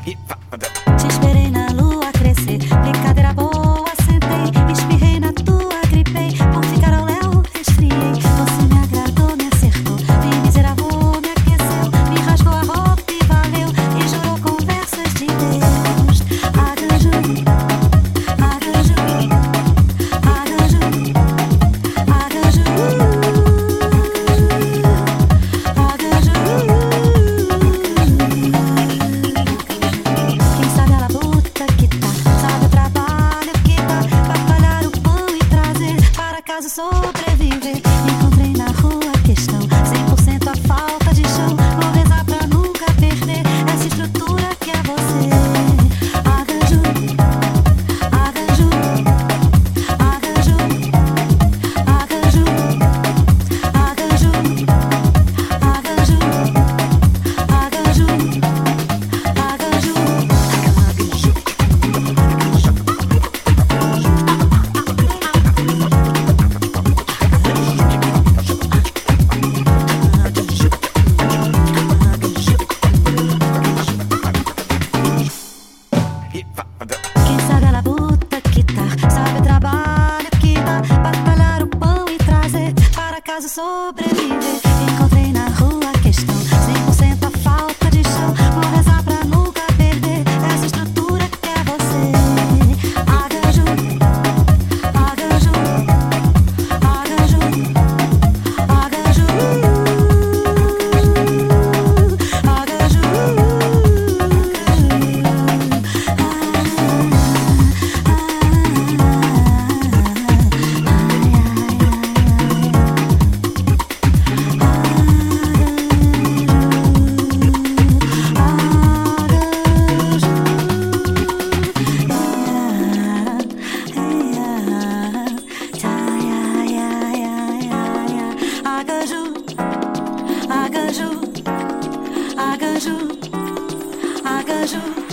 Te esperei na lua crescer, brincadeira boa, sentei, espirrei na tua, gripei, por ficar ao léu, resfriei. Você me agradou, me acertou, me miseravou, me aqueceu, me rasgou a roupa e valeu, e jurou conversas de Deus. Arranjo, arranjo, arranjo, arranjo, quem sabe a labuta que tá, sabe o trabalho que dá, batalhar o pão e trazer para casa sobreviver. Encontrei na rua a questão, 100% a falta de chão. Vou rezar pra nunca perder essa estrutura que é você. Arranjo, arranjo, arranjo, arranjo, arranjo, arranjo, arranjo, arranjo. Quem sabe a labuta que tá, sabe o trabalho que dá, batalhar o pão e trazer para casa sobreviver. Encontrei na rua a questão, 100% a falta de chão. Vou rezar pra nunca perder essa estrutura que é você. Arranjo, arranjo, arranjo, arranjo, arranjo, arranjo, arranjo.